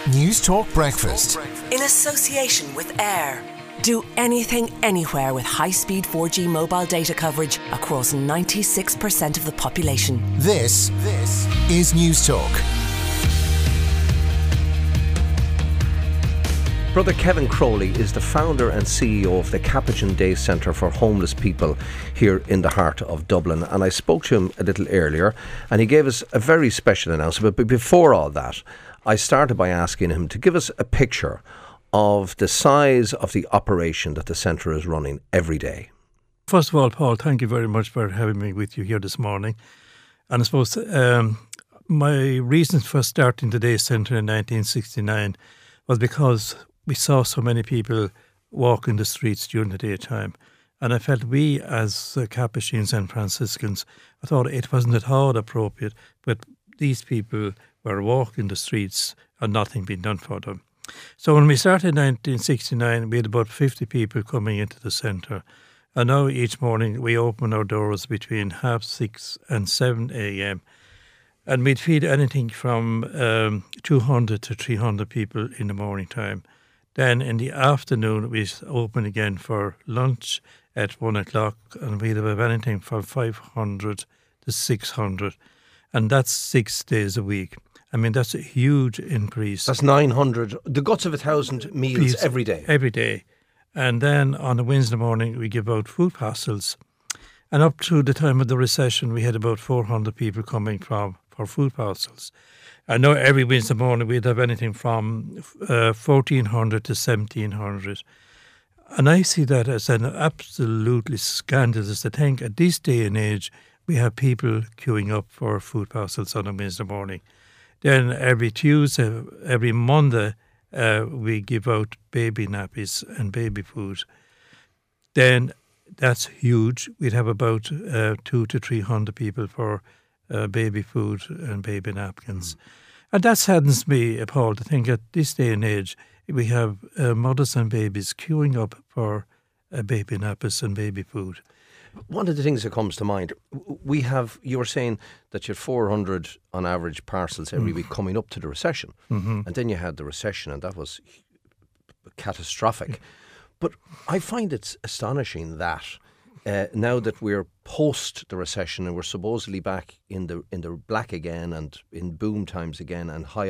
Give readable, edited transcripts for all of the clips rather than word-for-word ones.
News Talk Breakfast. In association with AIR. Do anything, anywhere with high-speed 4G mobile data coverage across 96% of the population. This is News Talk. Brother Kevin Crowley is the founder and CEO of the Capuchin Day Centre for Homeless People here in the heart of Dublin. And I spoke to him a little earlier and he gave us a very special announcement. But before all that, I started by asking him to give us a picture of the size of the operation that the centre is running every day. First of all, Paul, thank you very much for having me with you here this morning. And I suppose my reasons for starting the day centre in 1969 was because we saw so many people walking the streets during the daytime. And I felt we, as Capuchins and Franciscans, I thought it wasn't at all appropriate, but these people were walking the streets and nothing being done for them. So when we started in 1969, we had about 50 people coming into the centre. And now each morning we open our doors between 6:30 and 7 a.m. And we'd feed anything from 200 to 300 people in the morning time. Then in the afternoon we open again for lunch at 1 o'clock, and we'd have anything from 500 to 600. And that's 6 days a week. I mean, that's a huge increase. That's 900, the guts of 1,000 meals every day. Every day. And then on a Wednesday morning, we give out food parcels. And up to the time of the recession, we had about 400 people coming for food parcels. I know every Wednesday morning we'd have anything from 1,400 to 1,700. And I see that as an absolutely scandalous thing. At this day and age, we have people queuing up for food parcels on a Wednesday morning. Then every Tuesday, every Monday, we give out baby nappies and baby food. Then that's huge. We'd have about 200 to 300 people for baby food and baby napkins. And that saddens me, Paul, to think at this day and age, we have mothers and babies queuing up for baby nappies and baby food. One of the things that comes to mind, you were saying that you had 400 on average parcels every week coming up to the recession. Mm-hmm. And then you had the recession and that was catastrophic. But I find it astonishing that now that we're post the recession and we're supposedly back in the black again and in boom times again and high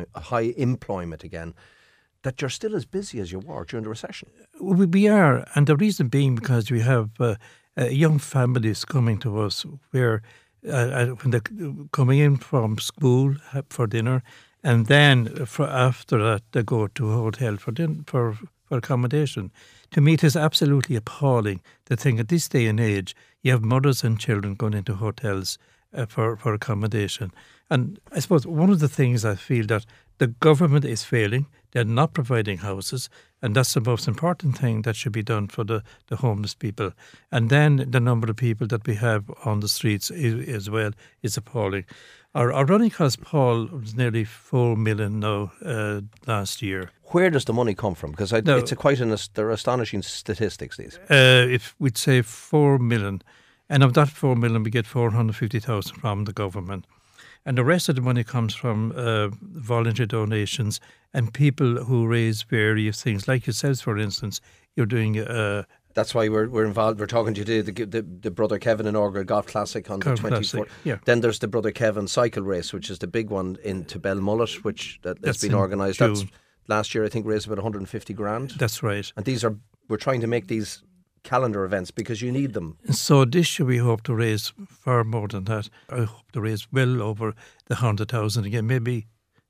employment again, that you're still as busy as you were during the recession. We are, and the reason being because we have young families coming to us where when they're coming in from school for dinner, and then after that they go to a hotel for accommodation. To me, it is absolutely appalling to think at this day and age you have mothers and children going into hotels for accommodation. And I suppose one of the things I feel that the government is failing, they're not providing houses, and that's the most important thing that should be done for the homeless people. And then the number of people that we have on the streets as well is appalling. Our running cost, Paul, was nearly 4 million now last year. Where does the money come from? Because they're astonishing statistics, these. If we'd say 4 million, and of that 4 million we get 450,000 from the government. And the rest of the money comes from voluntary donations and people who raise various things. Like yourselves, for instance, you're doing... That's why we're involved. We're talking to you today, the Brother Kevin and Orga Golf Classic on the 24th. Yeah. Then there's the Brother Kevin cycle race, which is the big one into Belmullet, which has been organised. That's last year, I think, raised about 150 grand. That's right. And we're trying to make these calendar events because you need them. So this year we hope to raise far more than that. I hope to raise well over the 100,000 again, maybe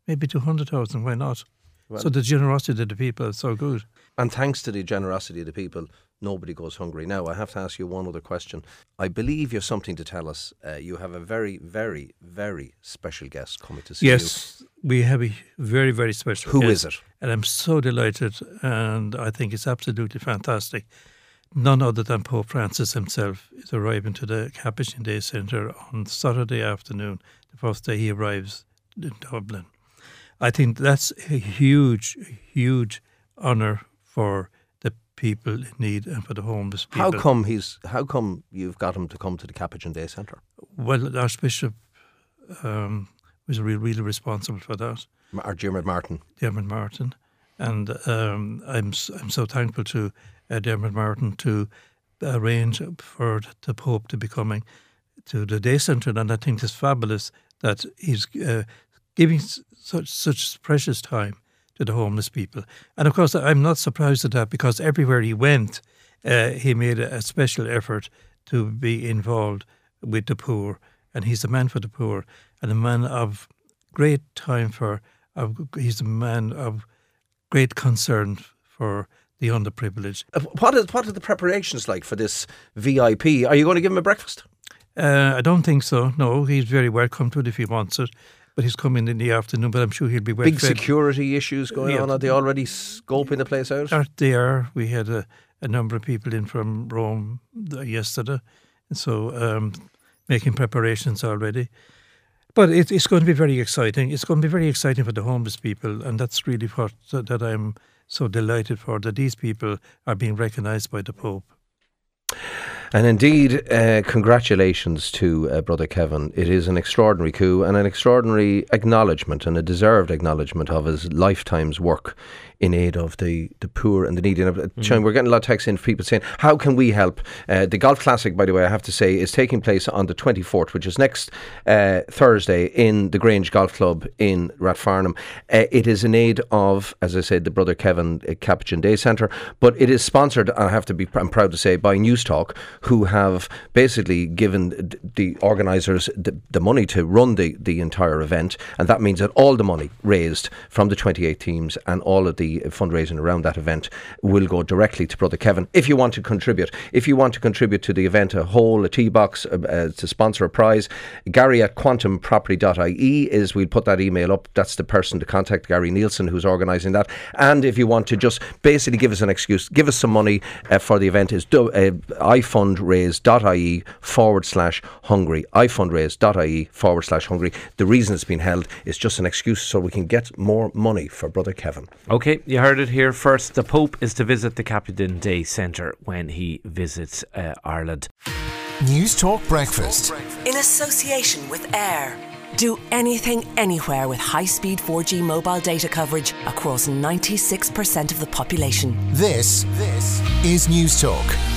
200,000. Why not? Well, so the generosity of the people is so good. And thanks to the generosity of the people, nobody goes hungry. Now, I have to ask you one other question. I believe you have something to tell us. You have a very, very, very special guest coming to see you. Yes, we have a very, very special guest. Who is it? And I'm so delighted, and I think it's absolutely fantastic. None other than Pope Francis himself is arriving to the Capuchin Day Centre on Saturday afternoon, the first day he arrives in Dublin. I think that's a huge, huge honour for the people in need and for the homeless people. How come you've got him to come to the Capuchin Day Centre? Well, Archbishop was really responsible for that. Dermot Martin. Dermot Martin. And I'm so thankful to Dermot Martin to arrange for the Pope to be coming to the day centre, and I think it's fabulous that he's giving such precious time to the homeless people. And of course, I'm not surprised at that, because everywhere he went, he made a special effort to be involved with the poor, and he's a man for the poor and a man of great time he's a man of great concern for the underprivileged. What are the preparations like for this VIP? Are you going to give him a breakfast? I don't think so. No, he's very welcome to it if he wants it. But he's coming in the afternoon, but I'm sure he'll be well Big fed. security issues going on? Are they already scoping the place out? They are. We had a number of people in from Rome yesterday, and so making preparations already. But it's going to be very exciting. It's going to be very exciting for the homeless people, and that's really what that I'm so delighted for, that these people are being recognised by the Pope. And indeed, congratulations to Brother Kevin. It is an extraordinary coup and an extraordinary acknowledgement, and a deserved acknowledgement of his lifetime's work in aid of the poor and the needy. Sean, we're getting a lot of texts in, people saying, how can we help? The Golf Classic, by the way, I have to say, is taking place on the 24th, which is next Thursday, in the Grange Golf Club in Rathfarnham. It is in aid of, as I said, the Brother Kevin Capuchin Day Centre, but it is sponsored, I'm proud to say, by News Talk, who have basically given the organisers the money to run the entire event, and that means that all the money raised from the 28 teams and all of the fundraising around that event will go directly to Brother Kevin. If you want to contribute to the event, a tea box, to sponsor a prize, Gary at quantumproperty.ie we'll put that email up. That's the person to contact, Gary Nielsen, who's organising that. And if you want to just basically give us an excuse, give us some money for the event, is ifundraise.ie/Hungary. ifundraise.ie/Hungary. The reason it's been held is just an excuse so we can get more money for Brother Kevin. OK, you heard it here first. The Pope is to visit the Capuchin Day Centre when he visits Ireland. News Talk Breakfast. In association with AIR. Do anything, anywhere with high-speed 4G mobile data coverage across 96% of the population. This is News Talk.